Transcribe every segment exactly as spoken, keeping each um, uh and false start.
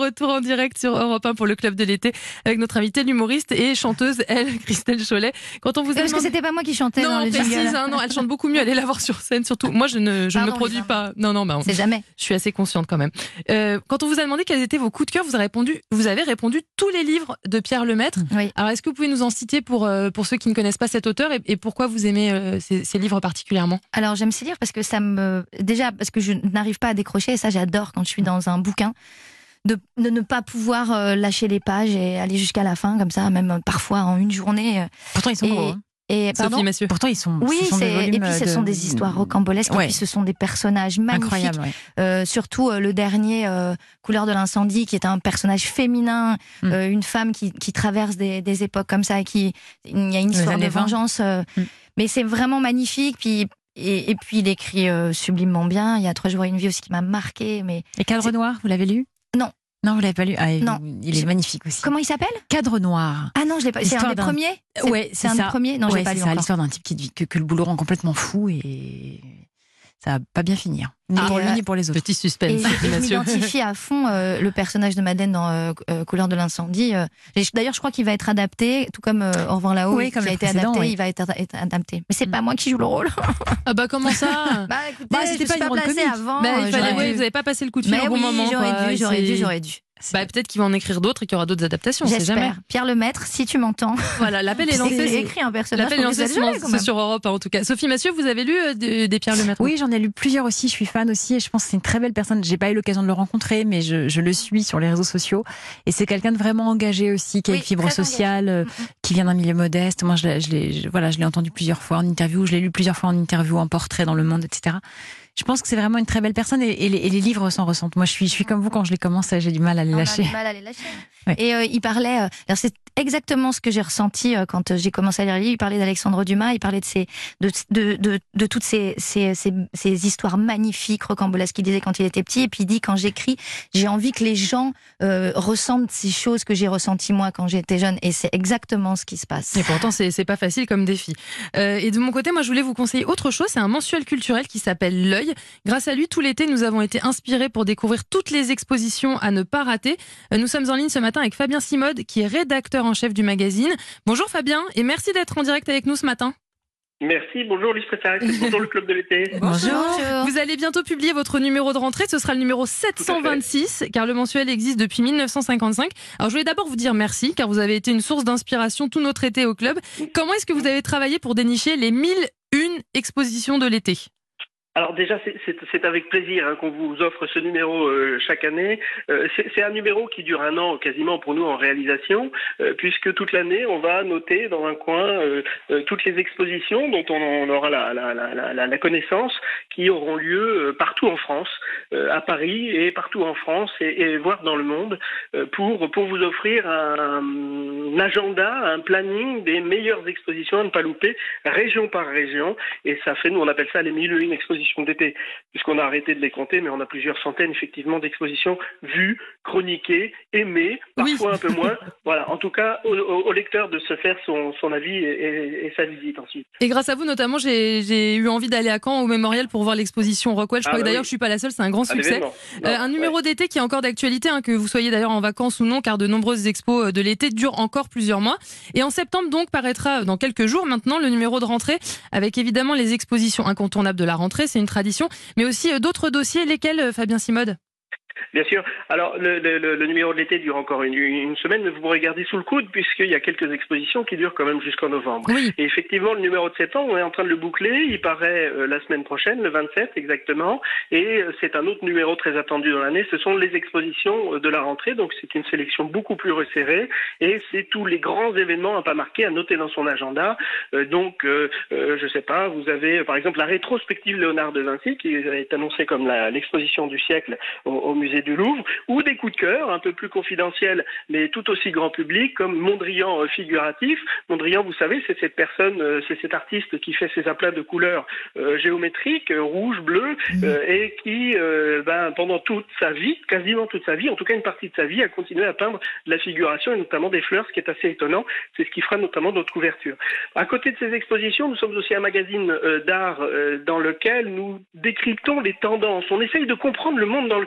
retour en direct sur Europe un pour le Club de l'été avec notre invitée, l'humoriste et chanteuse, elle, Christelle Chollet. Quand on vous a Parce demandé... que c'était pas moi qui chantais non, dans le jingle. précise, hein, non, elle chante beaucoup mieux, allez la voir sur scène surtout. Moi, je ne, je ne me produis pas. Non, non, bah, c'est jamais. Je suis assez consciente quand même. Euh, quand on vous a demandé quels étaient vos coups de cœur, vous avez répondu, vous avez répondu tous les livres de Pierre Lemaitre. Oui. Alors, est-ce que vous pouvez nous en citer pour, euh, pour ceux qui ne connaissent pas cet auteur et, et pourquoi vous aimez euh, ces, ces livres particulièrement? Alors, j'aime ces livres parce que ça me, déjà, parce que je n'arrive pas à décrocher, et ça, j'adore quand je suis dans un bouquin. De, de ne pas pouvoir euh, lâcher les pages et aller jusqu'à la fin, comme ça, même euh, parfois en une journée. Euh, Pourtant, ils sont et, gros. Hein. Et, Sophie Massieu. Pourtant, ils sont. Oui, ce sont des c'est, et puis ce de... sont des histoires rocambolesques, ouais. Et puis ce sont des personnages magnifiques. Incroyable, ouais. Euh, surtout euh, le dernier, euh, Couleur de l'incendie, qui est un personnage féminin, mm. euh, une femme qui, qui traverse des, des époques comme ça, et qui, il y a une histoire de vengeance. Euh, mm. Mais c'est vraiment magnifique. Puis Et, et puis il écrit euh, sublimement bien. Il y a Trois jours et une vie aussi qui m'a marqué. Mais et Cadre noir, vous l'avez lu? Non. Non, vous l'avez pas lu. Ah, non. Il est magnifique aussi. Comment il s'appelle? Cadre noir. Ah non, je l'ai pas. C'est un des d'un... premiers. C'est, ouais, c'est, c'est un ça. des premiers. Non, ouais, j'ai pas c'est lu ça, encore. L'histoire d'un type qui, que, que le boulot rend complètement fou et ça va pas bien finir. Ni ah, pour lui euh, ni pour les autres. Petit suspense. Et je, et je m'identifie à fond euh, le personnage de Madeleine dans euh, euh, Couleur de l'incendie. Euh, d'ailleurs, je crois qu'il va être adapté, tout comme euh, Au revoir là-haut, oui, qui a été adapté, oui. Il va être, être adapté. Mais c'est pas moi qui joue le rôle. Ah bah comment ça? Bah écoutez, bah, c'était pas pas une placé avant. Bah, il fallait, euh, ouais, vous n'avez pas passé le coup de fil mais au bon oui, moment. J'aurais quoi. dû, j'aurais c'est... dû, j'aurais dû. Bah, peut-être qu'il va en écrire d'autres et qu'il y aura d'autres adaptations. J'espère. C'est jamais. Pierre Lemaitre, si tu m'entends. Voilà, l'appel est lancé. J'ai écrit un personnage. L'appel est lancé sur, sur Europe en tout cas. Sophie Massieu, vous avez lu euh, des, des Pierre Lemaitre? Oui, j'en ai lu plusieurs aussi. Je suis fan aussi et je pense que c'est une très belle personne. J'ai pas eu l'occasion de le rencontrer, mais je, je le suis sur les réseaux sociaux. Et c'est quelqu'un de vraiment engagé aussi, qui a oui, une fibre sociale, euh, qui vient d'un milieu modeste. Moi, je l'ai, je l'ai, je, voilà, je l'ai entendu plusieurs fois en interview. Je l'ai lu plusieurs fois en interview, en portrait dans Le Monde, et cetera. Je pense que c'est vraiment une très belle personne et, et, les, et les livres s'en ressentent. Moi, je suis, je suis comme vous, quand je les commence, j'ai du mal à les On lâcher. A du mal à les lâcher. Ouais. Et euh, il parlait, euh, alors c'est exactement ce que j'ai ressenti euh, quand j'ai commencé à lire les livres. Il parlait d'Alexandre Dumas, il parlait de ces, de, de, de, de toutes ces, ces, ces, ces histoires magnifiques, rocambolesques qu'il disait quand il était petit. Et puis il dit, quand j'écris, j'ai envie que les gens euh, ressentent ces choses que j'ai ressenties moi quand j'étais jeune. Et c'est exactement ce qui se passe. Et pourtant, c'est, c'est pas facile comme défi. Euh, et de mon côté, moi, je voulais vous conseiller autre chose. C'est un mensuel culturel qui s'appelle L'Œil. Grâce à lui, tout l'été, nous avons été inspirés pour découvrir toutes les expositions à ne pas rater. Nous sommes en ligne ce matin avec Fabien Simode, qui est rédacteur en chef du magazine. Bonjour Fabien, et merci d'être en direct avec nous ce matin. Merci, bonjour Lise Préférée, bonjour le Club de l'été. Bonjour. bonjour. Vous allez bientôt publier votre numéro de rentrée, ce sera le numéro sept cent vingt-six, car le mensuel existe depuis mille neuf cent cinquante-cinq. Alors je voulais d'abord vous dire merci, car vous avez été une source d'inspiration tout notre été au club. Comment est-ce que vous avez travaillé pour dénicher les mille une expositions de l'été ? Alors déjà, c'est, c'est, c'est avec plaisir hein, qu'on vous offre ce numéro euh, chaque année. Euh, c'est, c'est un numéro qui dure un an quasiment pour nous en réalisation, euh, puisque toute l'année, on va noter dans un coin euh, euh, toutes les expositions dont on, on aura la, la, la, la, la connaissance, qui auront lieu euh, partout en France, euh, à Paris et partout en France, et, et voire dans le monde, euh, pour, pour vous offrir un, un agenda, un planning des meilleures expositions à ne pas louper, région par région. Et ça fait, nous on appelle ça les mille et une expositions d'été, puisqu'on a arrêté de les compter, mais on a plusieurs centaines effectivement d'expositions vues, chroniquées, aimées, parfois oui. un peu moins. Voilà, en tout cas, au, au, au lecteur de se faire son, son avis et, et, et sa visite ensuite. Et grâce à vous notamment, j'ai, j'ai eu envie d'aller à Caen au Mémorial pour voir l'exposition Rockwell. Je crois ah, bah que d'ailleurs, oui. je suis pas la seule, c'est un grand succès. Non, euh, un numéro ouais. d'été qui est encore d'actualité, hein, que vous soyez d'ailleurs en vacances ou non, car de nombreuses expos de l'été durent encore plusieurs mois. Et en septembre donc paraîtra dans quelques jours maintenant le numéro de rentrée, avec évidemment les expositions incontournables de la rentrée. C'est une tradition, mais aussi d'autres dossiers. Lesquels, Fabien Simode ? Bien sûr. Alors, le, le, le numéro de l'été dure encore une, une semaine, mais vous pourrez garder sous le coude, puisqu'il y a quelques expositions qui durent quand même jusqu'en novembre. Oui. Et effectivement, le numéro de septembre, on est en train de le boucler. Il paraît euh, la semaine prochaine, le vingt-sept exactement. Et euh, c'est un autre numéro très attendu dans l'année. Ce sont les expositions euh, de la rentrée. Donc, c'est une sélection beaucoup plus resserrée. Et c'est tous les grands événements à pas marquer, à noter dans son agenda. Euh, donc, euh, euh, je sais pas, vous avez, par exemple, la rétrospective Léonard de Vinci, qui est annoncée comme la, l'exposition du siècle au, au musée du Louvre, ou des coups de cœur un peu plus confidentiels, mais tout aussi grand public, comme Mondrian euh, figuratif. Mondrian, vous savez, c'est cette personne, euh, c'est cet artiste qui fait ses aplats de couleurs euh, géométriques, euh, rouge, bleu, euh, et qui, euh, ben, pendant toute sa vie, quasiment toute sa vie, en tout cas une partie de sa vie, a continué à peindre de la figuration et notamment des fleurs, ce qui est assez étonnant. C'est ce qui fera notamment notre couverture. À côté de ces expositions, nous sommes aussi un magazine euh, d'art euh, dans lequel nous décryptons les tendances. On essaye de comprendre le monde dans lequel on vit.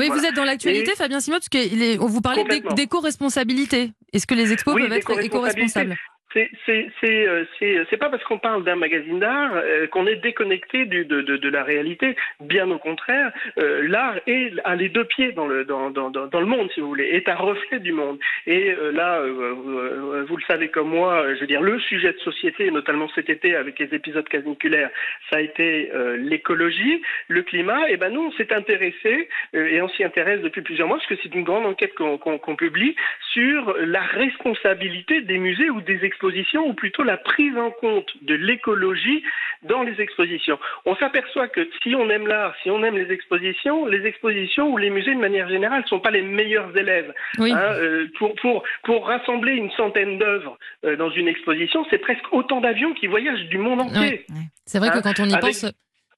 Oui, voilà. vous êtes dans l'actualité, et... Fabien Simode, parce que vous parlez d'éco-responsabilité. Est-ce que les expos oui, peuvent être éco-responsables? C'est c'est c'est c'est c'est pas parce qu'on parle d'un magazine d'art euh, qu'on est déconnecté du de, de de la réalité. Bien au contraire, euh, l'art est a les deux pieds dans le dans dans dans le monde, si vous voulez, est un reflet du monde. Et euh, là, euh, euh, vous le savez comme moi, je veux dire, le sujet de société, notamment cet été avec les épisodes caniculaires, ça a été euh, l'écologie, le climat. Et ben nous, on s'est intéressé euh, et on s'y intéresse depuis plusieurs mois parce que c'est une grande enquête qu'on qu'on, qu'on publie sur la responsabilité des musées ou des expositions, ou plutôt la prise en compte de l'écologie dans les expositions. On s'aperçoit que si on aime l'art, si on aime les expositions, les expositions ou les musées de manière générale ne sont pas les meilleurs élèves. Oui. Hein, euh, pour, pour, pour rassembler une centaine d'œuvres euh, dans une exposition, c'est presque autant d'avions qui voyagent du monde entier. Oui. C'est vrai hein, que quand on y avec... pense...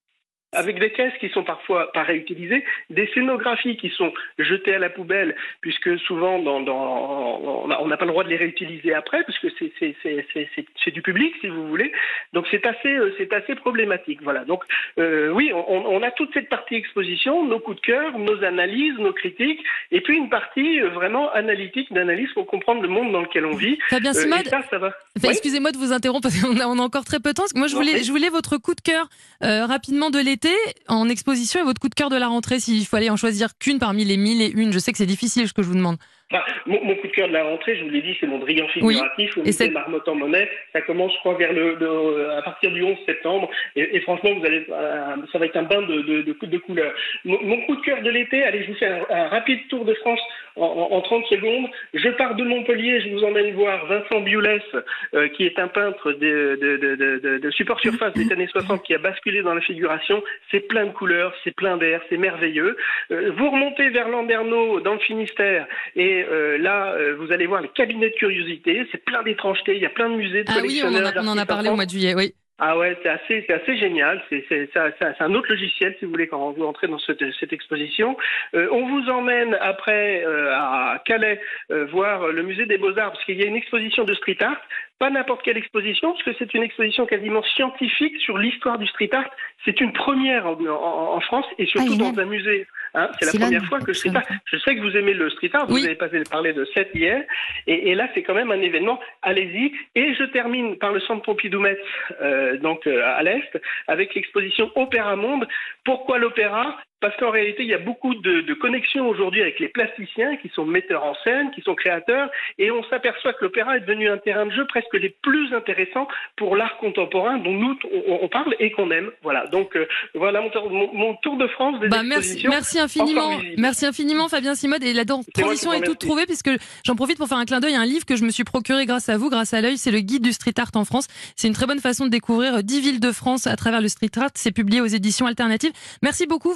avec des caisses qui sont parfois pas réutilisées, des scénographies qui sont jetées à la poubelle, puisque souvent dans, dans, on n'a pas le droit de les réutiliser après, puisque c'est, c'est, c'est, c'est, c'est, c'est du public, si vous voulez. Donc c'est assez, c'est assez problématique. Voilà. Donc euh, oui, on, on a toute cette partie exposition, nos coups de cœur, nos analyses, nos critiques, et puis une partie vraiment analytique, d'analyse pour comprendre le monde dans lequel on vit. Fabien Simode, euh, ça, ça va. Enfin, oui, excusez-moi de vous interrompre, parce qu'on a, on a encore très peu de temps. Parce que moi, je voulais, je voulais votre coup de cœur euh, rapidement de l'été en exposition et votre coup de cœur de la rentrée, s'il fallait en choisir qu'une parmi les mille et une. Je sais que c'est difficile ce que je vous demande. Enfin, mon, mon coup de cœur de la rentrée, je vous l'ai dit, c'est mon Drigan figuratif, oui. Au musée Marmotte en Monet. Ça commence, je crois, vers le, le à partir du onze septembre. Et, et franchement, vous allez, euh, ça va être un bain de, de, de, de couleurs. Mon, mon coup de cœur de l'été, allez, je vous fais un, un rapide tour de France en, en, en trente secondes. Je pars de Montpellier, je vous emmène voir Vincent Biolès, euh, qui est un peintre de, de, de, de, de, de support surface des années soixante, qui a basculé dans la figuration. C'est plein de couleurs, c'est plein d'air, c'est merveilleux. Euh, vous remontez vers Landerneau, dans le Finistère, et Euh, là, euh, vous allez voir les cabinets de curiosité, c'est plein d'étrangetés, il y a plein de musées de ah collectionneurs. Ah oui, on en a, on en a parlé au mois de juillet, oui. Ah ouais, c'est assez, c'est assez génial. C'est, c'est, c'est, c'est un autre logiciel, si vous voulez, quand vous entrez dans cette, cette exposition. Euh, on vous emmène après euh, à Calais euh, voir le musée des Beaux-Arts, parce qu'il y a une exposition de street art. Pas n'importe quelle exposition, parce que c'est une exposition quasiment scientifique sur l'histoire du street art. C'est une première en, en, en France et surtout ah, dans un musée. Hein, c'est, c'est la première fois que je sais pas. Je sais que vous aimez le street art. Vous oui. avez pas parlé de sept hier, et, et là c'est quand même un événement. Allez-y. Et je termine par le Centre Pompidou-Metz, euh, donc euh, à l'est, avec l'exposition Opéra Monde. Pourquoi l'opéra ? Parce qu'en réalité, il y a beaucoup de, de connexions aujourd'hui avec les plasticiens qui sont metteurs en scène, qui sont créateurs, et on s'aperçoit que l'opéra est devenu un terrain de jeu presque les plus intéressants pour l'art contemporain dont nous on, on parle et qu'on aime. Voilà. Donc euh, voilà mon, mon, mon tour de France des bah, expositions. Merci, merci infiniment, merci infiniment Fabien Simode. Et la transition est toute trouvée puisque j'en profite pour faire un clin d'œil à un livre que je me suis procuré grâce à vous, grâce à l'œil. C'est le guide du street art en France. C'est une très bonne façon de découvrir dix villes de France à travers le street art. C'est publié aux éditions alternatives. Merci beaucoup.